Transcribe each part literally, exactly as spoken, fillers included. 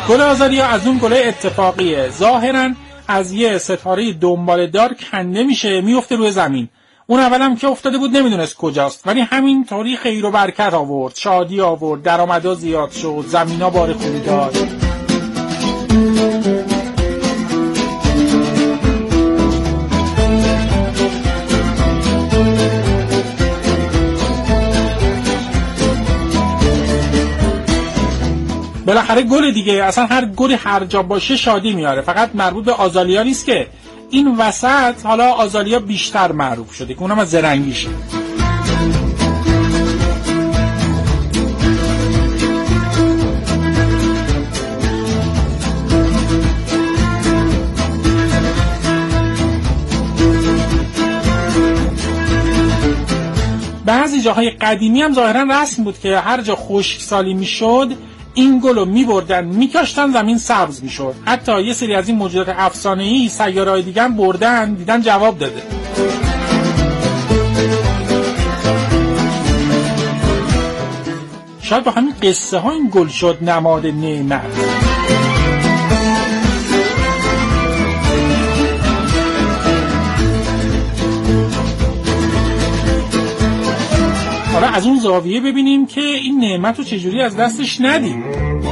گل آزالیا از اون گل اتفاقیه، ظاهرا از یه ستاره دنبال دار کنده میشه میفته روی زمین. اون اولم که افتاده بود نمیدونست کجاست، ولی همین طوری خیر و برکت آورد، شادی آورد، درآمدا زیاد شد، زمینا بار خوبی داد. بالاخره گل دیگه، اصلا هر گلی هر جا باشه شادی میاره. فقط مربوط به آزالیا نیست که این وسط حالا آزالیا بیشتر معروف شده که اونم از زرنگیشه. بعضی جاهای قدیمی هم ظاهرا رسم بود که هر جا خشکسالی میشد این گلو میبردن میکاشتن زمین سبز میشد. حتی یه سری از این موجودات افسانه‌ای سیاره‌های دیگه هم بردن دیدن جواب داده. شاید با همین قصه ها این گل شد نماد نعمت. حالا از اون زاویه ببینیم که این نعمت رو چجوری از دستش ندیم.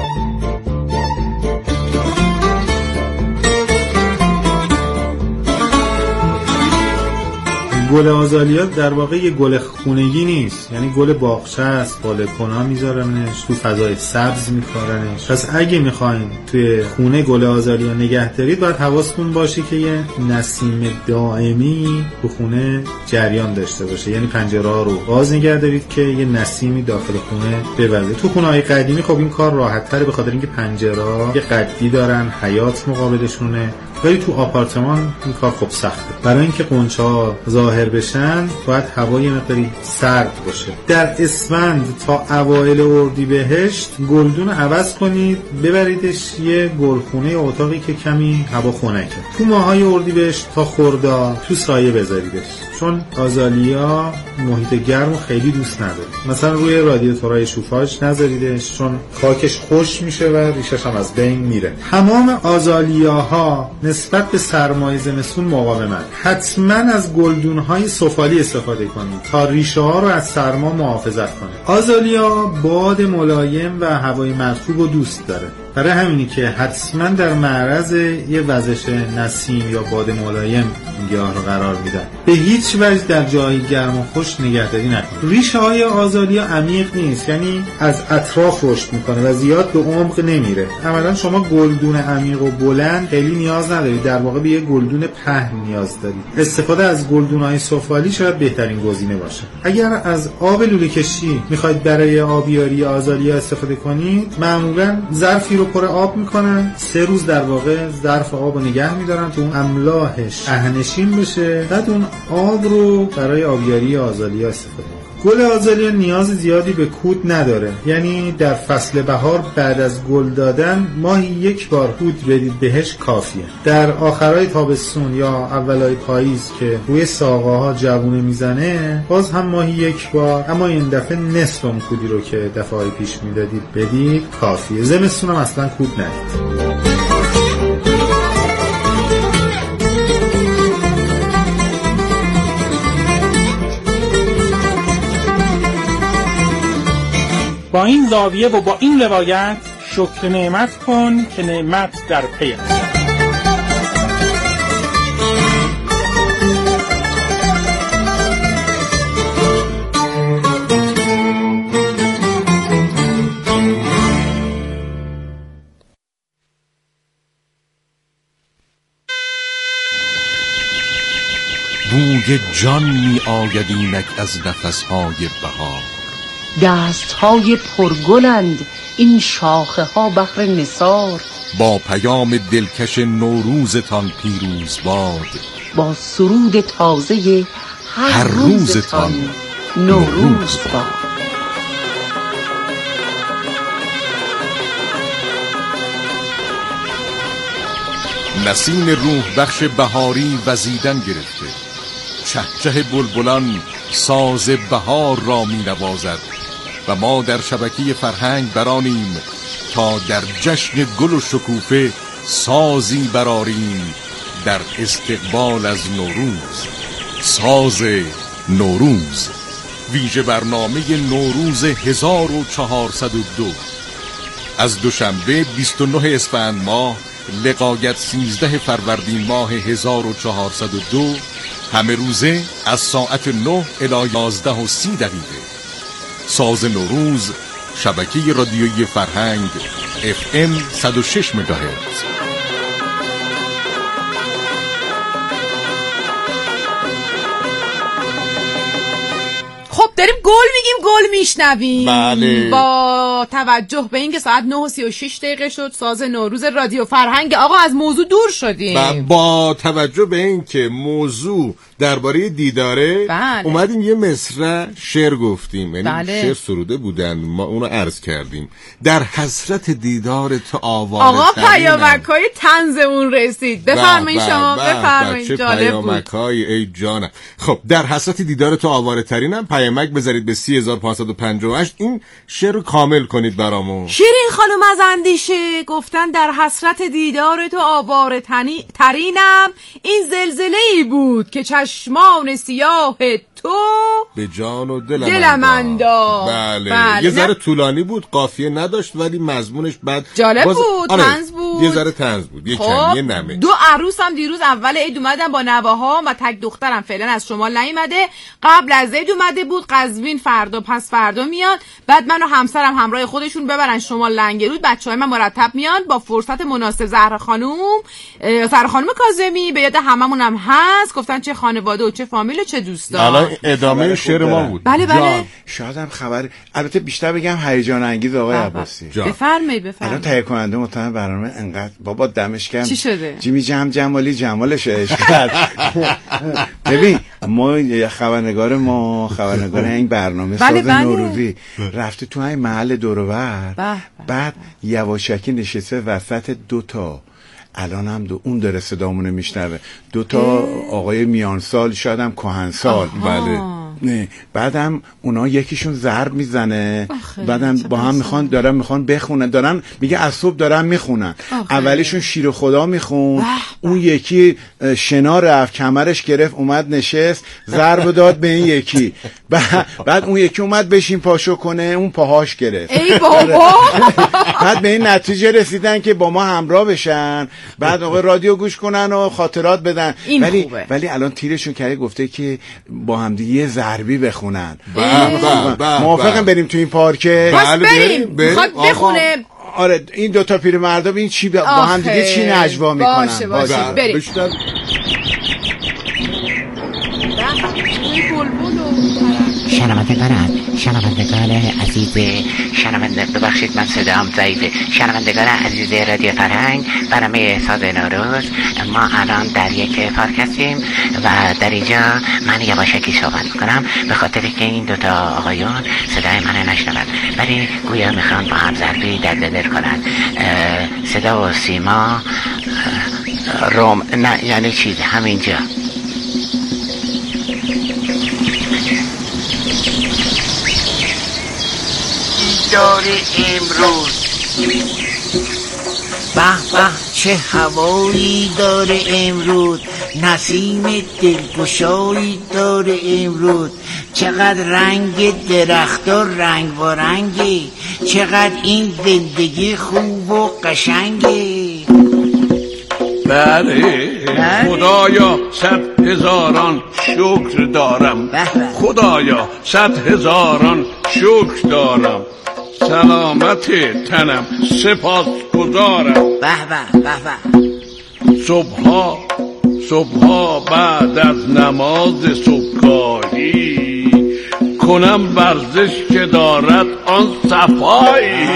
گل آزالیا در واقع یه گل خونگی نیست، یعنی گل باغچه است، بالکونا میذارنش، تو فضای سبز میکارنش. پس اگه میخواین توی خونه گل آزالیا نگه دارید باید حواستون باشه که یه نسیم دائمی تو خونه جریان داشته باشه، یعنی پنجره ها رو باز نگه دارید که یه نسیمی داخل خونه بوزه. تو خونه های قدیمی خب این کار راحت تره به خاطر اینکه پنجره ها یه قدی دارن، حیاط مقابلشونه، ولی تو آپارتمان این کار خب سخته. برای اینکه قنچه ها ظاهر بشن باید هوای مقداری سرد باشه. در اسفند تا اوایل اردیبهشت گلدون عوض کنید، ببریدش یه گلخونه اتاقی که کمی هوا خنکه. تو ماهای اردیبهشت تا خرداد تو سایه بذاریدش، چون آزالیا محیط گرم خیلی دوست نداره. مثلا روی رادیاتورهای شوفاژ نذاریدش چون خاکش خشک میشه و ریشش هم از بین میره. تمام آزالیاها نسبت به سرمای زمستون مقاومن. حتما از گلدون‌های سفالی استفاده کنید تا ریشه ها رو از سرما محافظت کنه. آزالیا باد ملایم و هوای مرطوب رو دوست داره، برای همینی که حتما در معرض یه وزش نسیم یا باد ملایم گیاه رو قرار میدن. به هیچ وجه در جای گرم و خشک نگهداری نکنید. ریشه های آزالیا عمیق نیست، یعنی از اطراف رشد میکنه و زیاد به عمق نمیره. عملا شما گلدون عمیق و بلند خیلی نیاز ندارید، در واقع به یه گلدون پهن نیاز دارید. استفاده از گلدون‌های سفالی شاید بهترین گزینه باشه. اگر از آب لوله کشی میخواید برای آبیاری آزالیا استفاده کنید، معمولا ظرفی رو پر آب میکنن، سه روز در واقع ظرف آب رو نگه میدارن تو اون املاحش اهنشین بشه، بعد اون آب رو برای آبیاری آزالیا استفاده کنن. گل آزالیا نیاز زیادی به کود نداره، یعنی در فصل بهار بعد از گل دادن ماهی یک بار کود بدید بهش کافیه. در آخرای تابستون یا اولای پاییز که روی ساقه ها جوونه میزنه باز هم ماهی یک بار، اما این دفعه نصف اون کودی رو که دفعه پیش میدادید بدید کافیه. زمستون هم اصلا کود ندید. با این زاویه و با این روایت شکر نعمت کن که نعمت در پی است. بوی جان می آید اینک از نفسهای بهار، دستهای پرگلند این شاخه ها بحر نثار. با پیام دلکش نوروزتان پیروز باد، با سرود تازه هر, هر روزتان نوروز باد. نسیم روح بخش بهاری وزیدن گرفته، چهچه بلبلان ساز بهار را می نوازد و ما در شبکه فرهنگ برانیم تا در جشن گل و شکوفه سازی براریم در استقبال از نوروز. ساز نوروز، ویژه برنامه نوروز هزار و چهارصد و دو، از دوشنبه بیست و نه اسفند ماه لقایت سیزده فروردین ماه هزار و چهارصد و دو، همه روزه از ساعت نه الی یازده و سی دقیقه. ساز نوروز، شبکه رادیویی فرهنگ اف ام صد و شش مگاهرتز. خب داریم گل میگیم، گل میشنویم. بله. با توجه به اینکه ساعت نه و سی و شش دقیقه شد، ساز نوروز رادیو فرهنگ. آقا از موضوع دور شدیم. با توجه به اینکه موضوع درباره دیداره، بله. اومدیم یه مصرع شعر گفتیم، یعنی بله. شعر سروده بودن، ما اونو عرض کردیم. در حسرت دیدار تو آواره آقا پیامک‌های طنزمون رسید. بفرمایید شما، بفرمایید. جالب بود. پیامک‌های ای جانم. خب در حسرت دیدار تو آواره ترینم، پیامک بذارید به سی هزار و پانصد و پنجاه و هشت. این شعر رو کامل کنید برامون. شیرین خانم از اندیشه گفتن در حسرت دیدار تو آواره ترینم، این زلزله‌ای بود که چشمان سیاه تو به جان و دلم, دلم انداخت. بله. بله. یه ذره طولانی بود، قافیه نداشت، ولی مضمونش بعد جالب باز... بود. آره. طنز بود. یه ذره طنز بود، یه خب. کمی، یه نمه. دو عروس هم دیروز اول عید اومدن با نواها و تک دخترم فعلا از شمال نیومده. قبل از عید اومده بود. قزوین فردا پس فردا میاد. بعد من و همسرم همراه خودشون ببرن شمال لنگرود. بچهای من مرتب میان. با فرصت مناسب زهرا خانم زهرا خانم کاظمی به یاد هممون هم هست. گفتن چه خانواده و چه فامیل و چه دوستان. الان ادامه شعر ما بود. بله بله. شاید هم خبر، البته بیشتر بگم هیجان انگیز آقای عباسی. بفرمایید بفرمایید. الان تهیه کننده مطمئن برنامه انقدر بابا دمش گرم. چی شده؟ جیمی جم جمالی جمالش عشق کرد. ببین ما خبرنگار ما خبرنگار این برنامه بله ساز بله. نوروزی رفته تو این محل دور و بر، بعد یواشکی نشسته وسط دو تا، الان هم دو اون داره صدامونه میشنوه، دو تا آقای میانسال، شاید هم کهنسال. بله. نه بعدم اونا یکیشون ضرب میزنه، بعدم با هم میخوان دارن میخوان بخونن، دارن میگه از صبح دارن میخونن. اولیشون شیر خدا میخون، اون یکی شنا رفت کمرش گرفت اومد نشست ضرب داد به این یکی، بعد اون یکی اومد بشین پاشو کنه اون پاهاش گرفت. ای بابا. بعد به این نتیجه رسیدن که با ما همراه بشن، بعد آقا رادیو گوش کنن و خاطرات بدن. ولی خوبه. ولی الان تیرشون کرده گفته که با هم دیگه ضربی بخونن. موافقم بریم تو این پارکه؟ پس بریم. میخواد بخونه. آره این دوتا پیرمردا ببین چی با هم دیگه چی نجوا میکنن. باشه باشه بریم. شنوندگان شنوندگان عزیز شنونده ببخشید من صدام ضعیفه. شنوندگان عزیز رادیو فرهنگ، برنامه ساز نوروز. ما الان در یک پارک هستیم و در اینجا من یواشکی صحبت میکنم به خاطر که این دوتا آقایون صدای من نشنون، ولی گویا میخوان با هم ضربی در دل کنن. صدا و سیما روم نه یعنی چیز همینجا. دیدار امروز، به به چه هوایی داره امروز، نسیم دلگشایی داره امروز، چقدر رنگ درخت‌ها رنگ و رنگی، چقدر این زندگی خوب و قشنگی. بله خدایا صد هزاران شکر دارم، خدایا صد هزاران شکر دارم، سلامت تنم سپاس گزارم. به به به به. صبحها صبحها بعد از نماز صبحگاهی کنم ورزش که دارد آن صفایی.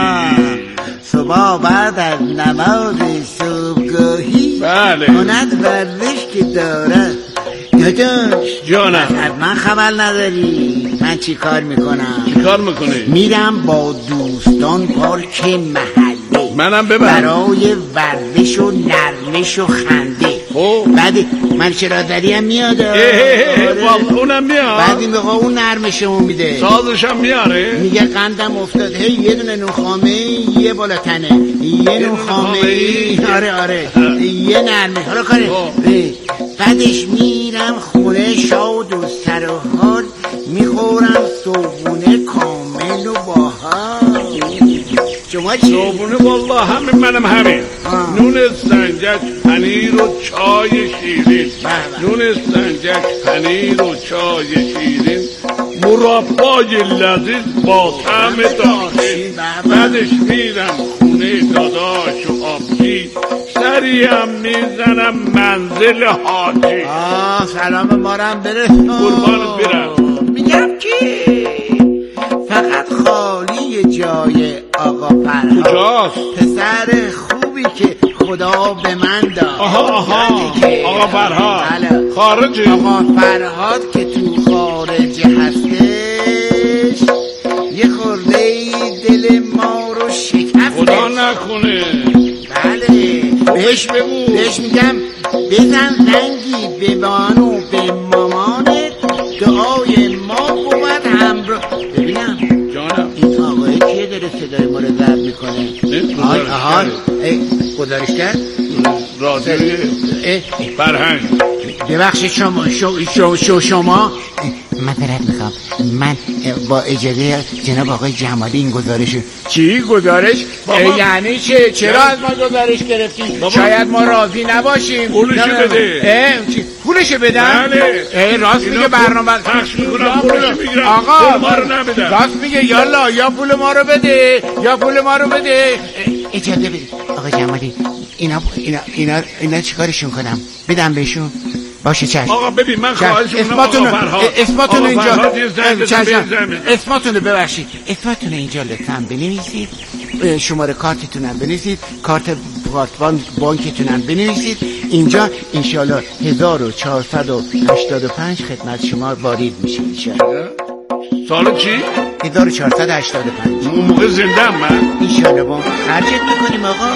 صبح بعد از نماز صبحگاهی بله کند ورزش که دارد. داداش جانم من خبر نداری من چی کار میکنم؟ چی کار میکنی؟ میرم با دوستان پارک محله، منم ببر برای ورزش و نرمش و خنده. خب بعد من چرازری هم میاد. والله اونم میاد. بعد این بقا اون نرمشمون میده، سازش هم میاره، میگه قندم افتاد، هی یه دونه نونخامه یه بالا تنه، یه نونخامه. آره آره یه نرمه. حالا کاره بعدش میرم خونه شاد و سر و حال، میخورم صبحونه کامل و باحال. شما چی؟ صبحونه والله همین منم همین. نون سنجک پنیر و چای شیرین، نون سنجک پنیر و چای شیرین، مربای لذیذ با طعم داخل. بعدش میرم خونه داداش و آبجی، سریم میزنم منزل حاجی. آه سلام مارم برسون. قربانت برم. میگم کی فقط خالی جای آقا فرهاد. کجاست؟ پسر خوبی که خدا به من داد. آها آها آقا فرهاد خارجی. آقا فرهاد که تو خارج هستش، یه خورده دل ما رو شکفته. خدا نکنه. بله بهش بگو، بهش میگم بزن زنگی به بانو به مامانت، دعای ما بود همراه. ببینم جانم این آقای کیه داره صدای ما رو ضبط میکنه؟ آهای آهای گزارشگر رادیوی فرهنگ. ببخشید شما شو شو شو شما معذرت میخوام، من با اجازه جناب آقای جمالی این گزارش. چی گزارش؟ یعنی چه؟ چرا از ما گزارش گرفتی؟ شاید ما راضی نباشیم. پولشو بده. پولشو بدن؟ بله. راست میگه برنامه پخش میکنم پولشو میگیرم. آقا ما رو نمیدن. راست میگه. یالا یا پول ما رو بده یا پول ما رو بده. اجازه بدید آقای جمالی، اینا اینا اینا اینا چیکارشون کنم؟ بدم بهشون؟ باشه چشم. آقا ببین من خواهش میکنم آقا فرهاد، اسماتون اینجا، اسماتون اسماتون ببخشید، اسماتون اینجا لطفاً بنویسید، شماره کارتتون هم بنویسید، کارت پارتوان بانکتون هم بنویسید. اینجا انشالله هزار و چهارصد و هشتاد و پنج خدمت شما وارد میشه انشالله. سال چی؟ هزار و چهارصد و هشتاد و پنج. اون موقع زنده هم من انشالله با خرجت میکنیم آقا.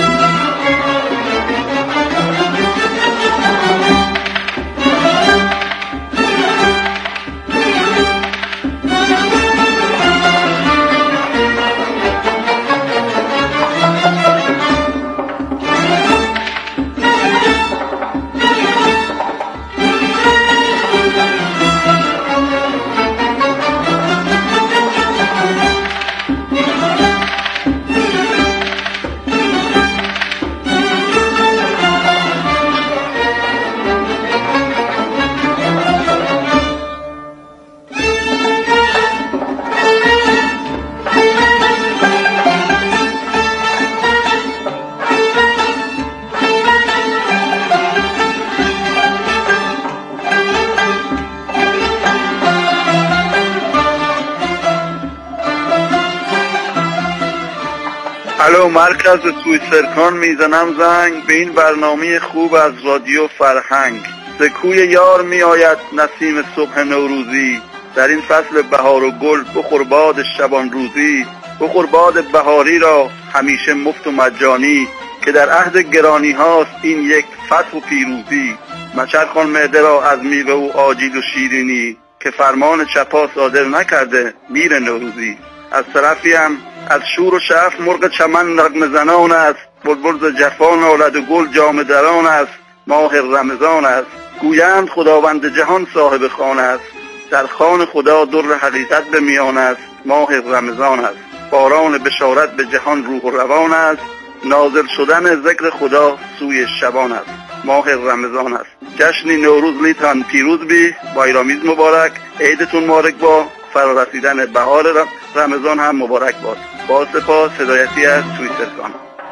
الو مرکز سویسرکان میزنم زنگ به این برنامه خوب از رادیو فرهنگ. سکوی یار می آید نسیم صبح نوروزی، در این فصل بهار و گل بخور باد شبان روزی. بخور باد بهاری را همیشه مفت و مجانی، که در عهد گرانی هاست این یک فتح و پیروزی. مچرخان معده را از میوه و آجیل و شیرینی، که فرمان چپا صادر نکرده میر نوروزی. از طرفی هم از شور و شعف مرغ چمن نغمه زنان است، بلبل ز جفا نالد و گل جامه دران است. ماه رمضان است گویند خداوند جهان صاحب خانه است، در خان خدا در حقیقت به میان است. ماه رمضان است باران بشارت به جهان روح و روان است، نازل شدن ذکر خدا سوی شبان است. ماه رمضان است جشنی نوروز لیتان پیروز بی، بایرامیز مبارک، عیدتون مبارک با فرا رسیدن بهار رمضان هم مبارک باد. با سپاس، هدایتی از سویسرکان.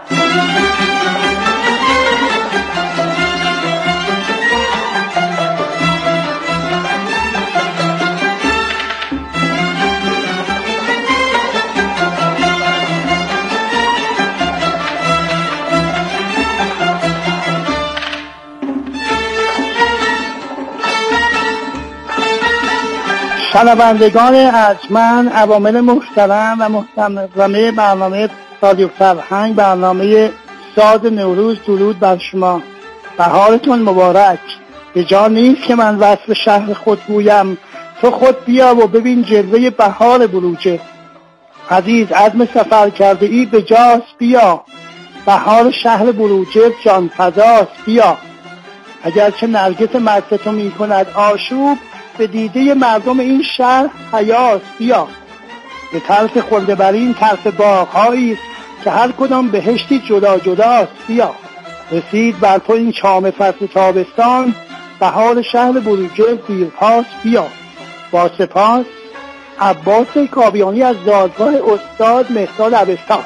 شنوندگان ارجمند، عوامل محترم و محترمه برنامه رادیو فرهنگ، برنامه ساز نوروز، درود بر شما. بهارتون مبارک. به جا نیست که من وصف شهر خود گویم، تو خود بیا و ببین جلوه بهار بروجه. عزیز عزم سفر کرده ای به جاست، بیا بهار شهر بروجه جان فضاست، بیا. اگرچه نرگس مست تو می کند آشوب، به دیده مردم این شهر حیاست، بیا. به طرف خلد برین طرف باغ‌هایی است که هر کدام بهشتی جدا جداست، بیا. رسید بر تو این چام فصل تابستان، بهار شهر بروجه دیرپاس، بیا. با سپاس، عباس کاویانی از دادگاه استاد مهداد عبستان.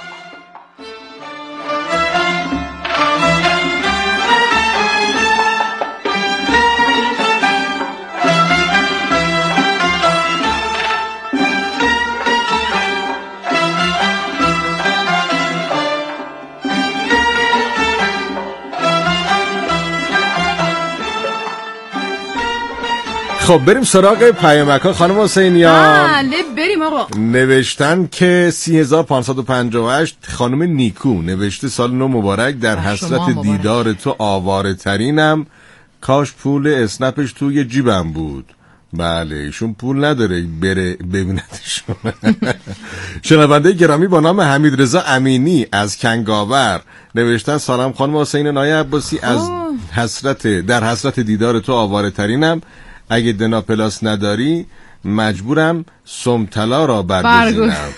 خب بریم سراغ پیامک‌ها خانم حسینیان. بله بریم آقا. نوشتن که سی هزار و پانصد و پنجاه و هشت خانم نیکو نوشته سال نو مبارک، در حسرت دیدار تو آواره ترینم، کاش پول اسنپش توی جیبم بود. بله ایشون پول نداره بره ببیندشون. شنونده گرامی با نام حمید رضا امینی از کنگاور نوشتن سلام خانم حسین نای عباسی، از حسرت در حسرت دیدار تو آواره ترینم، اگه دنا پلاس نداری مجبورم سمتلا را برگزینم.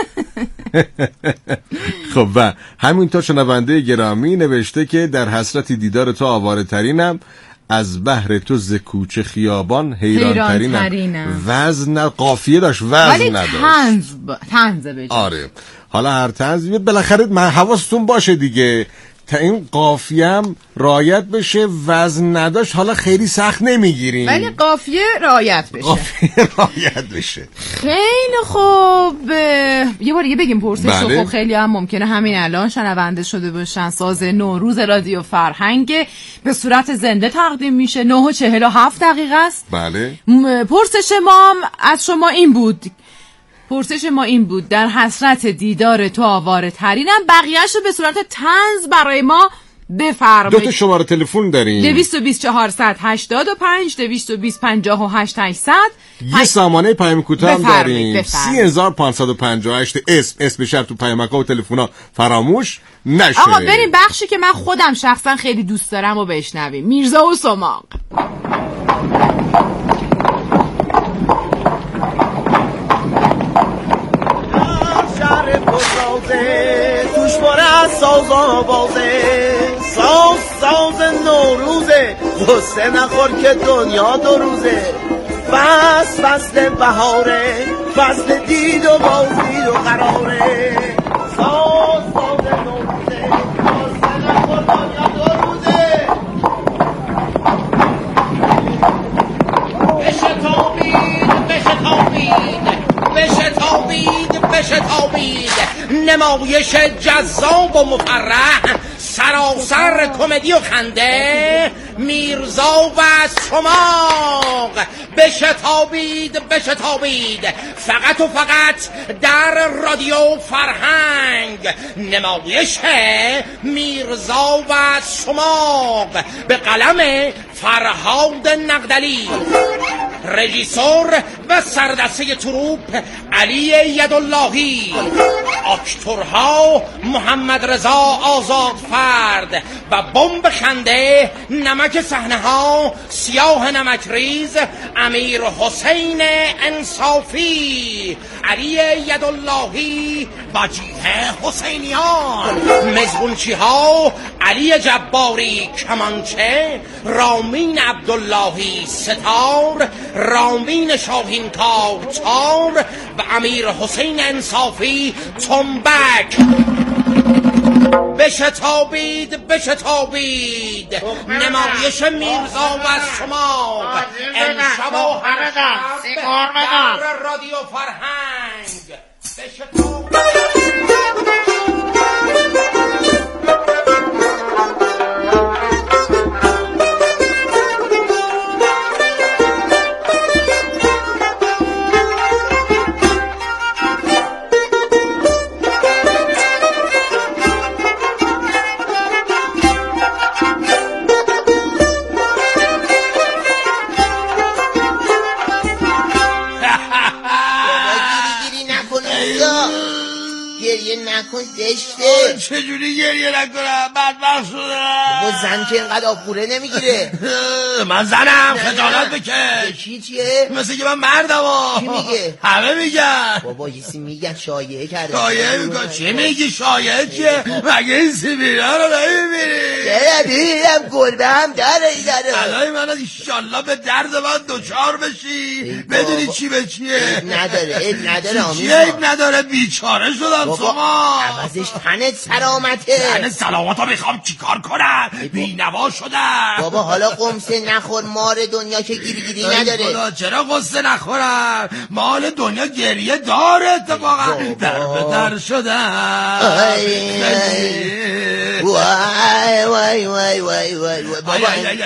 خب و همینطور شنونده گرامی نوشته که در حسرت دیدار تو آواره ترینم، از بحر تو ز کوچه خیابان حیران ترینم. وزن قافیه داشت، وزن نداشت، طنز با... طنز بجا. آره حالا هر طنز بالاخره من حواستون باشه دیگه، تا این قافیه هم رعایت بشه، وزن نداشت حالا خیلی سخت نمیگیریم ولی قافیه رعایت بشه. قافیه رعایت بشه. خیلی خوب. یه بار دیگه بگیم پرسش بله. رو. خب خیلی هم ممکنه همین الان شنونده شده باشن. ساز نوروز رادیو فرهنگ به صورت زنده تقدیم میشه. نه و چهل و هفت دقیقه است. بله. پرسش ما از شما این بود پرسش ما این بود در حسرت دیدار تو آواره ترینم، بقیه‌شو به صورت طنز برای ما بفرمایید. دو تا شماره تلفن داریم، دویست و بیست چهارصد هشتاد و پنج، دویست و بیست پنجاه و هشت هشتصد. یه سامانه پیام کوتاه هم داریم سی هزار و پانصد و پنجاه و هشت. اسم اسم شب تو پیامک‌ها و تلفن‌ها فراموش نشه. آقا بریم بخشی که من خودم شخصا خیلی دوست دارم و بشنویم. میرزا و سماق. شهر پرسازه توش باره از ساز آوازه، ساز ساز نوروزه، غصه نخور که دنیا دو روزه. فصل فصل بهاره، فصل دید و بازدید و قراره، ساز ساز نوروزه، غصه نخور دنیا دو روزه. بشتابید بشتابید بشتابید بشتابید، نمایش جذاب و مفرح، سراسر کمدی و خنده، میرزا و سماق. بشتابید بشتابید، فقط و فقط در رادیو فرهنگ، نمایش میرزا و سماق به قلم فرهاد نقدلی، رژیسور و سردسته تروپ علی یداللهی، اکتورها محمد رضا آزادفرد و بمب خنده نمک صحنه ها سیاه نمکریز امیر حسین انصافی، علی یداللهی وجیه حسینیان، مزبونچی ها علی جباری کمانچه، رامین عبداللهی ستار، رامین شاهینکار تار و امیر حسین انصافی تنبک. بشتابید بشتابید، نمایش میرزا و سماق امشب و هر شب در رادیو فرهنگ. بشتابید. نکن زشته. چجوری گریه نکنم؟ بدبخت شدم. بابا زن که اینقدر آبخوره نمیگیره. من زنم، خجالت بکش. چی چیه؟ مثل که من مردم. کی میگه؟ همه میگن. بابا یسی میگن شایعه کرده. شایعه میگن؟ چی میگی شایعه چیه؟ مگه این سیبیرا رو نمیبینی؟ چرا دیدم گربه هم داره ای داره. الهی من ایشالله به درد من دوچار بشی. بدونی چی به چیه؟ نداره عیب نداره آمیز. چیه عیب نداره؟ بیچاره شدم شما. عوضش تنت سلامته. تنت سلامتا میخوام چیکار کنم؟ بینوا شدم. بابا حالا قمسه نخور، مار دنیا که گیرگیری نداره. خدا چرا قصه نخورم؟ مال دنیا گریه داره اتفاقا. در به در شدم. وای وای وای وای وای بابا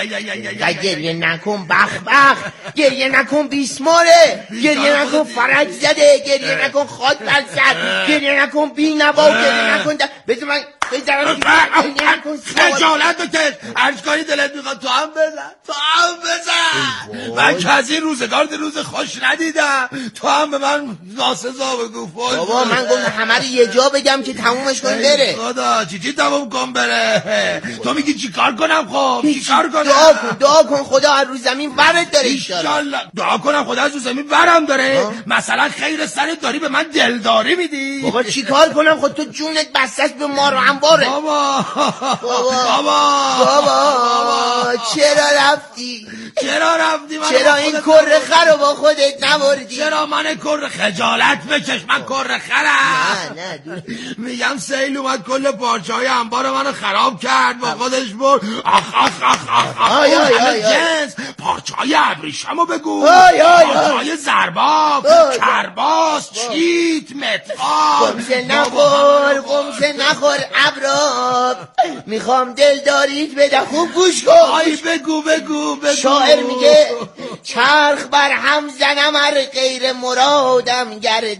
گریه نکن بخ بخ، گریه نکن بیسماره، گریه نکن فرج زده، گریه نکن خاک بر سر، گریه نکن بی نوا، گریه نکن بذار من بذارم گریه نکن. خجالت بکش، هرچ کاری دلت میخواد تو هم بزن، تو هم بزن. من که از این روزگار روز خوش ندیدم، تو هم به من ناسزا بگو. بابا من گفتم همه رو یه جا بگم که تمومش کن بره. خدا چی چی تموم کن بره؟ تو میگی چی کار کنم؟ خب چی کار کنم؟ دعا کن دعا کن خدا از رو زمین ورد داره ایشالله. دعا کنم خدا از رو زمین ورم داره؟ مثلا خیر سرت داری به من دلداری میدی؟ بابا چی کار کنم؟ خود تو جونت بستش به مار و انباره. بابا بابا بابا بابا چرا رفتی؟ چرا رفتی؟ چرا این کره خر رو با خودت نبردی؟ چرا من کره؟ خجالت بکش، من کره خرم. نه نه میگم سیل اومد کل پارچه های انبار منو خراب کرد، با خودش برد. آخ آخ آخ آخ آی آی آی جنس پارچه های ابریشمو بگو، پارچه های زرباب، کرباس، چیت، متقال. قمسه نخور قمسه نخور ابراب، میخوام دلداریت بده خوب گوش کن. آی بگو بگو بگو. شاعر میگه چرخ بر هم زنم ار غیر مرادم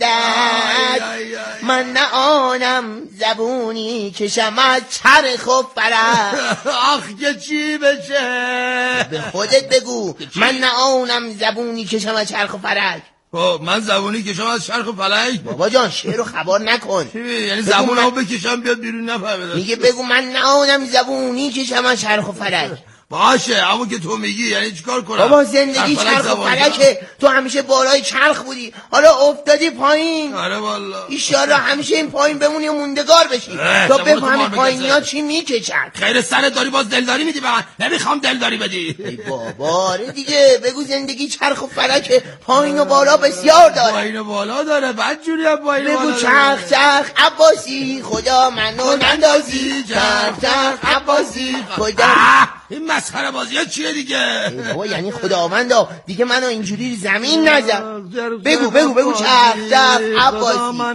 گردد، من نه آنم زبونی کشم از چرخ و فرج. آخ که چی بشه؟ به خودت بگو من نه آنم زبونی کشم از چرخ و فرج. من زبونی کشم از چرخ و فلک؟ بابا جان شعر رو خبر نکن. یعنی زبونمو بکشم بیاد بیرون نفهمیدم. میگه بگو من نه آنم زبونی کشم از چرخ و فرج. باشه همون که تو میگی، یعنی چیکار کنم؟ بابا زندگی چرخ و فلکه، تو همیشه بالای چرخ بودی حالا افتادی پایین. آره والله ایشالا همیشه این پایین بمونی و موندگار بشی تا بفهمی پایینی ها چی میکشن. خیر سرت داری باز دلداری میدی به من؟ نمیخوام دلداری بدی. ای بابا آره دیگه بگو زندگی چرخ و فلکه، پایین و بالا بسیار داره. پایین و بالا داره بعد جوری هم پایین و بالا. بگو چرخ چرخ عباسی خدا منو نندازی، چرخ چرخ عباسی خدا. این مسخره بازی ها چیه دیگه؟ بابا یعنی خداوندا دیگه منو اینجوری زمین نزن. بگو بگو بگو چرخ چرخ عباسی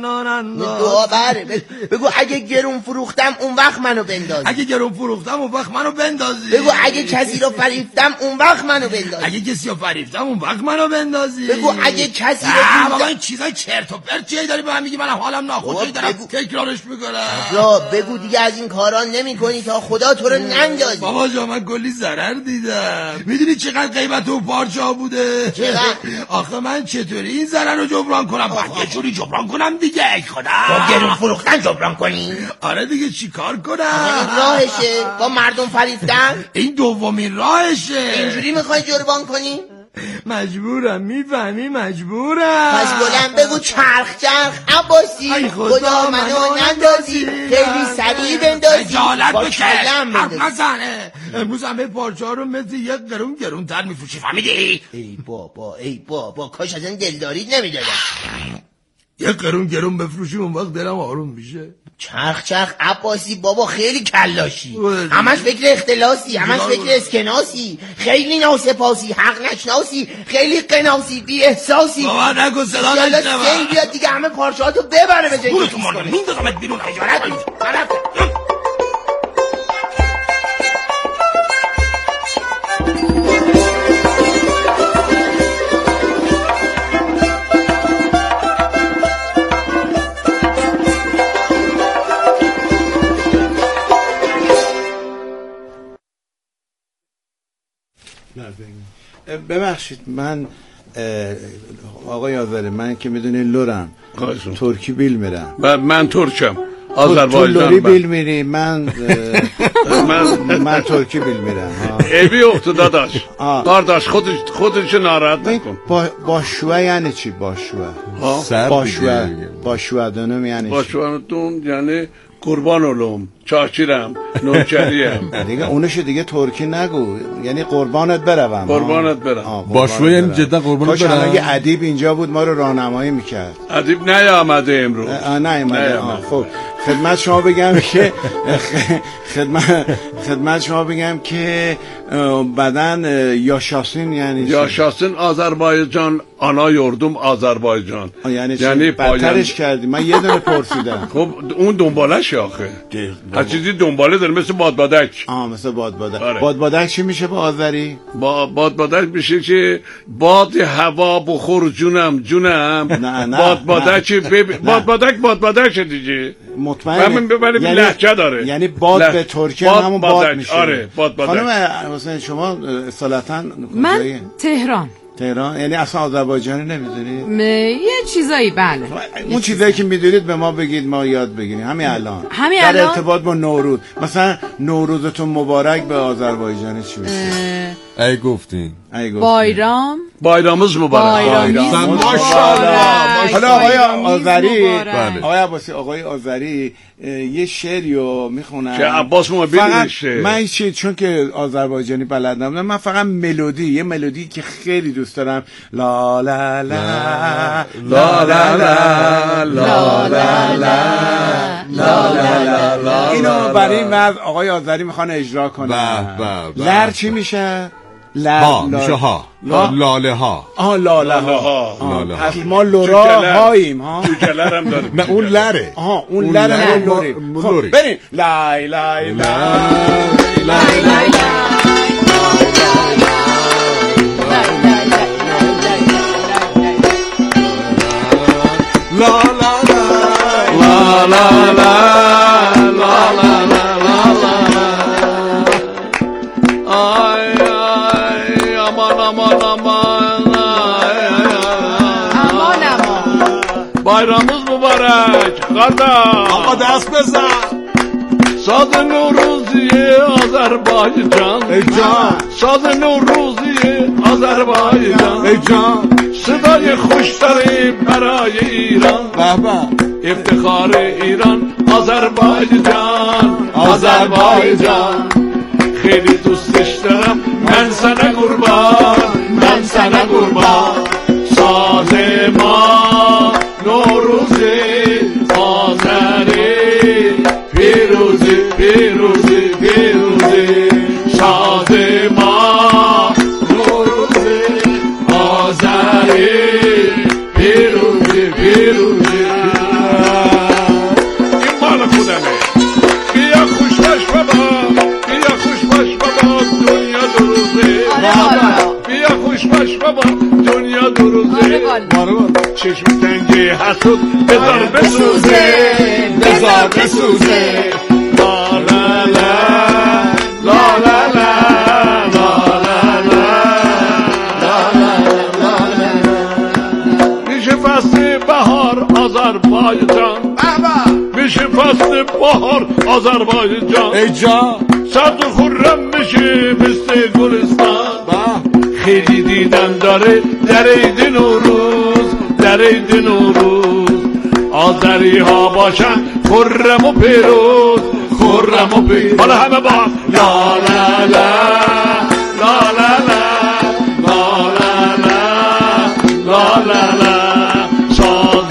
دعا بره. بگو اگه گرون فروختم اون وقت منو بندازی. اگه گرون فروختم اون وقت منو بندازی. بگو اگه کسی رو فریفتم اون وقت منو بندازی. اگه کسی رو فریفتم اون وقت منو بندازی. بگو اگه کسی رو بابا این چیزای چرت و پرت چیه داری به من میگی؟ من حالم ناخوشی دارم تکرارش میکنم. بگو دیگه از این کارا نمیکنی تا خدا تو رو نندازی. بابا جا من کلی ضرر دیدم. میدونی چقدر قیمت اون پارچه ها بوده؟ چقدر؟ آخه من چطوری این ضرر رو جبران کنم؟ باید یه جوری جبران کنم دیگه. ای خدا با گرون فروختن جبران کنی؟ آره دیگه چی کار کنم؟ این راهشه با مردم فریفتن؟ این دومین راهشه. اینجوری میخوای جبران کنی؟ مجبورم. میفهمی مجبورم. پس بلند بگو چرخ چرخ عباسی خدا منو نندازی، خیلی سریع بندازی. خجالت بکش، حرف نزنه. امروز همه پارچه ها رو مثل یک قرون گرون تر میفروشی، فهمیدی؟ ای بابا ای بابا کاش از این دلداریت نمیدادم. یک قرون گرون بفروشی اون وقت دلم آروم میشه. چرخ چرخ عباسی بابا خیلی کلاشی، همش فکر اختلاسی، همش فکر اسکناسی، خیلی ناسپاسی، حق نشناسی، خیلی قناسی، بی احساسی. بابا نگو صدا نشنوم. سیل بیاد دیگه همه پارچه‌هاتو ببره به جای برو تو مارو میندازمت بیرون. خجالت بکش. ببخشید من آقای آذری، من که میدونی لورم ترکی بیل میرم. من ترکم. آذربایجان تو بیل میری، من من من ترکی بیل میرم. ایبی افتاده داشت دارداش خودش خودش ناراحت نکن. با باشوه یعنی چی؟ باشوه باشوه باشوه دونم یعنی چی؟ باشوه دون یعنی قربان علوم، چاچیرم، نوکریم دیگه. اونشو دیگه ترکی نگو، یعنی قربانت بروم. قربانت برم. باشوه یعنی جدا قربانت برم. کاش اگه ادیب اینجا بود ما رو راهنمایی میکرد. ادیب نیامده امروز. نیامده. خب خدمت شما بگم که خدمت خدمت شما بگم که بدن یاشاسین یعنی یاشاسین آذربایجان، آنا یردم آذربایجان. یعنی یعنی بدترش کردی. من یه دونه پرسیدم. خب اون دنبالش آخه هر چیزی دنباله داره، مثل بادبادک. آه مثل بادبادک. آره. بادبادک چی میشه با آذری؟ با بادبادک میشه که باد هوا بخور جونم جونم. نه نه بادبادک بب... بادبادک بادبادک دیگه. مطمئن همین ببریم یعنی... لهجه داره. یعنی باد لح... به ترکی باد همون باد میشه. آره بادبادک. خانم حسین شما اصالتا من تهران. تهران یعنی اصلا آذربایجانی نمیدونید؟ یه چیزایی بله. اون چیزایی که میدونید به ما بگید ما یاد بگیریم همین الان. همین در الان ارتباط با نوروز. مثلا نوروزتون مبارک به آذربایجانی چی میشه؟ ای گفتین. ای گفتین. بایرام. بایرامز مبارک. بایرام. ماشاءالله. حالا آقای آذری، آقای عباسی، آقای آذری یه شعریو میخونن که عباس ما ببینیشه. من چی چون که آذربایجانی بلد نبودم، من فقط ملودی، یه ملودی که خیلی دوست دارم، لا لا لا لا لا لا لا لا لا، اینو برای من آقای آذری میخوان اجرا کنن. لر چی میشه؟ ها میشه ها. لاله ها. آه لاله ها. پس ما لورا هاییم ها. جوجلر هم داریم. نه اون لره. آها اون لره ما لوریم. خب بریم. لای لای لای لای لای لا لا لا لا لا لا لا بایرامز مبارک قدم آقا دست بزن. ساز نوروزی آذربایجان ای جان، ساز نوروزی آذربایجان ای جان، صدای خوشتری برای ایران، بابا افتخار ایران آذربایجان آذربایجان. خیلی دوستش دارم من سنه قربان، من سنه قربان. ساز ما نوروزی آذری، پیروزی پیروزی پیروزی. ساز ما نوروزی آذری، پیروزی پیروزی. این مال خودمه. بیا خوش باش بابا، بیا خوش باش بابا، دنیا دو روزه. بیا خوش باش بابا، دنیا دو روزه. چشم تنگی حسود بذار بسوزه، بذار بسوزه. لا لا لا لا لا لا لا لا لا. میشه فصل بهار آذربایجان، میشه فصل بهار آذربایجان. ای جان سبز و خرم میشه مثل گلستان. خیلی دیدن داره در عید نوروز، در عید نوروز. آذری ها باشن خرم و پیروز، خرم و پیروز. حالا همه با لا لا لا لا لا لا لا لا لا لا لا. ساز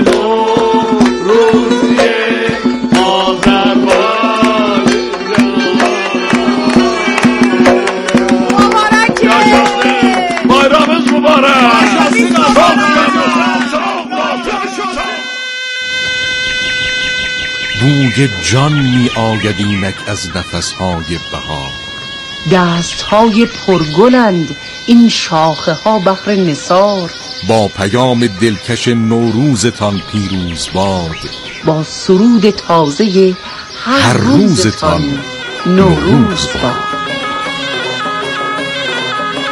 نوروزی آذربایجان. بایرامز مبارک. بوی جان می آید اینک از نفسهای بهار. دستهای پرگلند این شاخه ها بحر نثار. با پیام دلکش نوروزتان پیروز باد، با سرود تازه هر روزتان نوروز باد.